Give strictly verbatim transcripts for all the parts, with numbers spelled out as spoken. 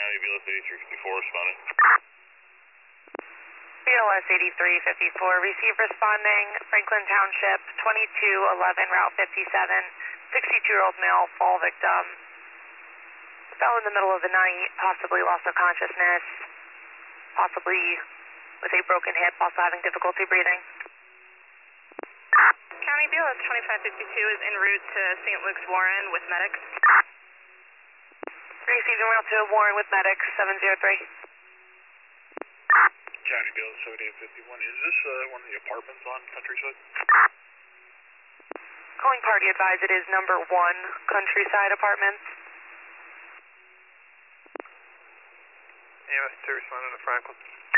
County, B L S eighty-three fifty-four responding. B L S eighty-three fifty-four, receive responding, Franklin Township, twenty-two eleven, Route fifty-seven, sixty-two-year-old male, fall victim. Fell in the middle of the night, possibly loss of consciousness, possibly with a broken hip, also having difficulty breathing. County, B L S twenty-five fifty-two is en route to Saint Luke's Warren with medics. Received en route to Warren with medics, seven zero three. County, B L S seventy-eight fifty-one, is this uh, one of the apartments on Countryside? Calling party advised it is number one, Countryside Apartments. A M S two responding to Franklin.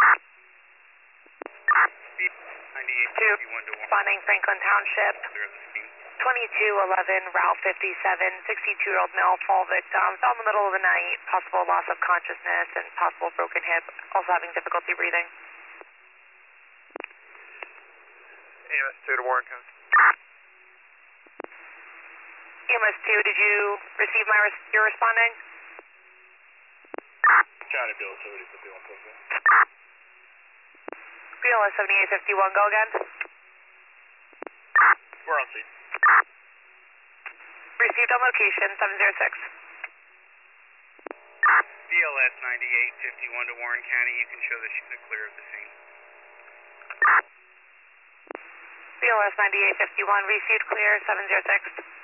ninety-eight Two, fifty-one to one. responding Franklin Township, Clear the scene. twenty-two eleven, Route fifty-seven, sixty-two-year-old male, fall victim. Fell in the middle of the night, possible loss of consciousness and possible broken hip, also having difficulty breathing. A M S two to Warren County. E M S two, did you receive my res your responding? County, B L S seventy-eight fifty-one, close in. B L S seventy-eight fifty-one, go again. We're on scene. Received on location, seven zero six. B L S ninety-eight fifty-one to Warren County, you can show the, the clear of the scene. B L S ninety-eight fifty-one, received clear, seven zero six.